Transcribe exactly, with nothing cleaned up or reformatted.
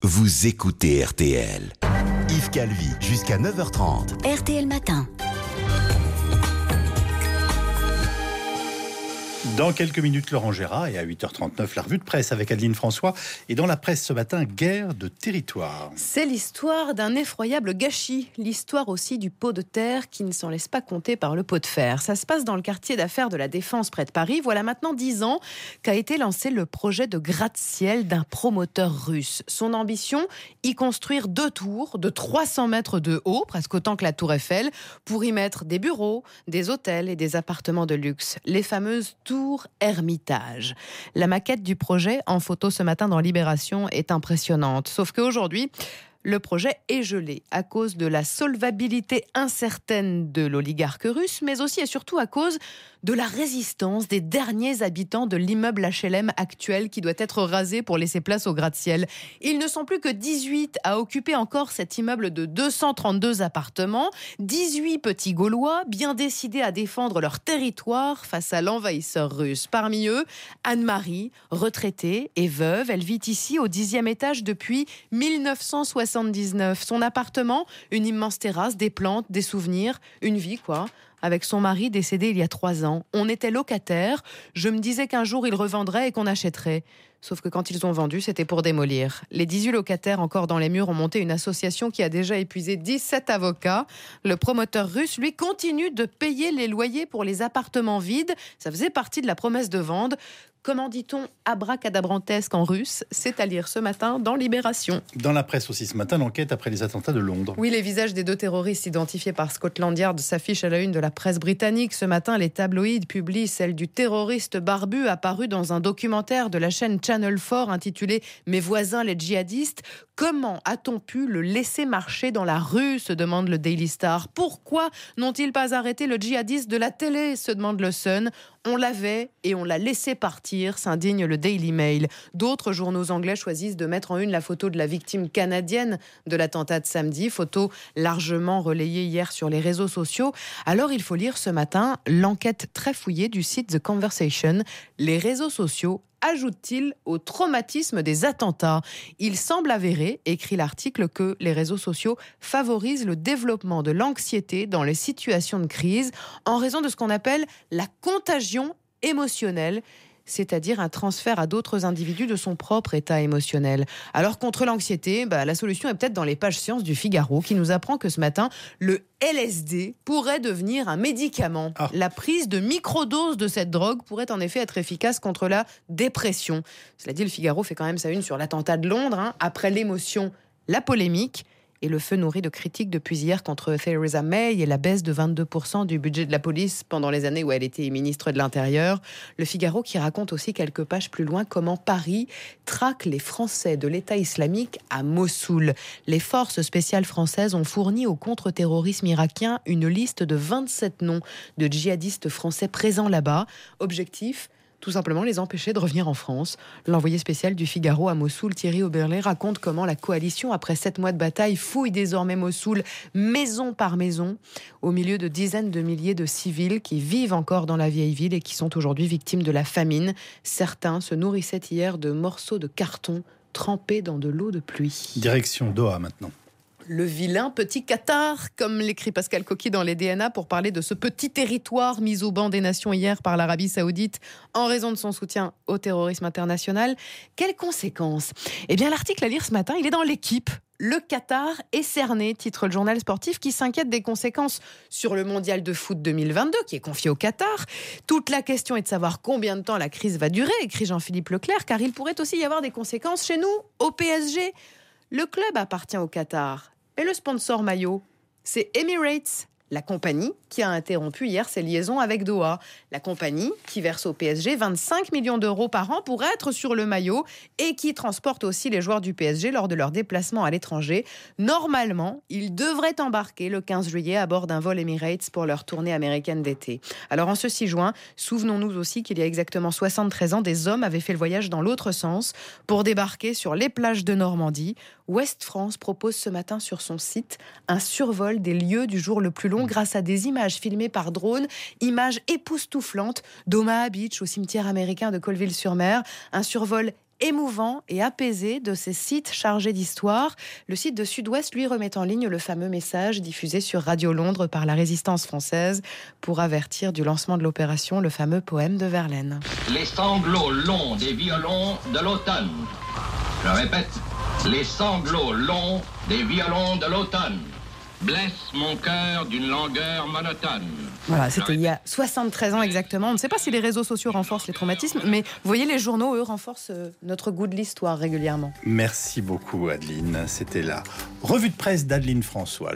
vous écoutez R T L. Yves Calvi, jusqu'à neuf heures trente. R T L Matin. Dans quelques minutes, Laurent Gérard, et à huit heures trente-neuf, la revue de presse avec Adeline François. Et dans la presse ce matin, guerre de territoire. C'est l'histoire d'un effroyable gâchis. L'histoire aussi du pot de terre qui ne s'en laisse pas compter par le pot de fer. Ça se passe dans le quartier d'affaires de la Défense près de Paris. Voilà maintenant dix ans qu'a été lancé le projet de gratte-ciel d'un promoteur russe. Son ambition, y construire deux tours de trois cents mètres de haut, presque autant que la tour Eiffel, pour y mettre des bureaux, des hôtels et des appartements de luxe. Les fameuses tours Hermitage. La maquette du projet, en photo ce matin dans Libération, est impressionnante. Sauf qu'aujourd'hui, le projet est gelé à cause de la solvabilité incertaine de l'oligarque russe, mais aussi et surtout à cause de la résistance des derniers habitants de l'immeuble H L M actuel qui doit être rasé pour laisser place au gratte-ciel. Ils ne sont plus que dix-huit à occuper encore cet immeuble de deux cent trente-deux appartements, dix-huit petits Gaulois bien décidés à défendre leur territoire face à l'envahisseur russe. Parmi eux, Anne-Marie, retraitée et veuve, elle vit ici au dixième étage depuis mille neuf cent soixante-dix-neuf. Son appartement, une immense terrasse, des plantes, des souvenirs, une vie quoi. Avec son mari décédé il y a trois ans. On était locataires. Je me disais qu'un jour ils revendraient et qu'on achèterait. Sauf que quand ils ont vendu, c'était pour démolir. Les dix-huit locataires encore dans les murs ont monté une association qui a déjà épuisé dix-sept avocats. Le promoteur russe, lui, continue de payer les loyers pour les appartements vides. Ça faisait partie de la promesse de vente. Comment dit-on abracadabrantesque en russe? C'est à lire ce matin dans Libération. Dans la presse aussi ce matin, l'enquête après les attentats de Londres. Oui, les visages des deux terroristes identifiés par Scotland Yard s'affichent à la une de la presse britannique. Ce matin, les tabloïds publient celle du terroriste barbu apparu dans un documentaire de la chaîne Channel quatre intitulé « Mes voisins les djihadistes ». Comment a-t-on pu le laisser marcher dans la rue, se demande le Daily Star. Pourquoi n'ont-ils pas arrêté le djihadiste de la télé, se demande le Sun. On l'avait et on l'a laissé partir, s'indigne le Daily Mail. D'autres journaux anglais choisissent de mettre en une la photo de la victime canadienne de l'attentat de samedi, photo largement relayée hier sur les réseaux sociaux. Alors il faut lire ce matin l'enquête très fouillée du site The Conversation. Les réseaux sociaux ajoute-t-il au traumatisme des attentats? Il semble avéré, écrit l'article, que les réseaux sociaux favorisent le développement de l'anxiété dans les situations de crise en raison de ce qu'on appelle la contagion émotionnelle, c'est-à-dire un transfert à d'autres individus de son propre état émotionnel. Alors contre l'anxiété, bah, la solution est peut-être dans les pages sciences du Figaro qui nous apprend que ce matin, le L S D pourrait devenir un médicament. Ah. La prise de microdoses de cette drogue pourrait en effet être efficace contre la dépression. Cela dit, le Figaro fait quand même sa une sur l'attentat de Londres. Hein. Après l'émotion, la polémique. Et le feu nourri de critiques depuis hier contre Theresa May et la baisse de vingt-deux pour cent du budget de la police pendant les années où elle était ministre de l'Intérieur. Le Figaro qui raconte aussi quelques pages plus loin comment Paris traque les Français de l'État islamique à Mossoul. Les forces spéciales françaises ont fourni au contre-terrorisme irakien une liste de vingt-sept noms de djihadistes français présents là-bas. Objectif ? Tout simplement les empêcher de revenir en France. L'envoyé spécial du Figaro à Mossoul, Thierry Oberlé, raconte comment la coalition, après sept mois de bataille, fouille désormais Mossoul maison par maison, au milieu de dizaines de milliers de civils qui vivent encore dans la vieille ville et qui sont aujourd'hui victimes de la famine. Certains se nourrissaient hier de morceaux de carton trempés dans de l'eau de pluie. Direction Doha maintenant. Le vilain petit Qatar, comme l'écrit Pascal Coqui dans les D N A pour parler de ce petit territoire mis au banc des nations hier par l'Arabie Saoudite en raison de son soutien au terrorisme international. Quelles conséquences ? Eh bien, l'article à lire ce matin, il est dans l'Équipe. Le Qatar est cerné, titre le journal sportif qui s'inquiète des conséquences sur le mondial de foot deux mille vingt-deux qui est confié au Qatar. Toute la question est de savoir combien de temps la crise va durer, écrit Jean-Philippe Leclerc, car il pourrait aussi y avoir des conséquences chez nous, au P S G. Le club appartient au Qatar. Et le sponsor maillot, c'est Emirates, la compagnie qui a interrompu hier ses liaisons avec Doha. La compagnie qui verse au P S G vingt-cinq millions d'euros par an pour être sur le maillot et qui transporte aussi les joueurs du P S G lors de leur déplacement à l'étranger. Normalement, ils devraient embarquer le quinze juillet à bord d'un vol Emirates pour leur tournée américaine d'été. Alors en ce six juin, souvenons-nous aussi qu'il y a exactement soixante-treize ans, des hommes avaient fait le voyage dans l'autre sens pour débarquer sur les plages de Normandie. Ouest France propose ce matin sur son site un survol des lieux du jour le plus long grâce à des images filmées par drone, images époustouflantes d'Omaha Beach au cimetière américain de Colville-sur-Mer, un survol émouvant et apaisé de ces sites chargés d'histoire. Le site de Sud-Ouest, lui, remet en ligne le fameux message diffusé sur Radio Londres par la Résistance française pour avertir du lancement de l'opération, le fameux poème de Verlaine. Les sanglots longs des violons de l'automne. Je répète, les sanglots longs des violons de l'automne blessent mon cœur d'une langueur monotone. Voilà, c'était il y a soixante-treize ans exactement. On ne sait pas si les réseaux sociaux renforcent les traumatismes, mais vous voyez, les journaux, eux, renforcent notre goût de l'histoire régulièrement. Merci beaucoup, Adeline. C'était la revue de presse d'Adeline François.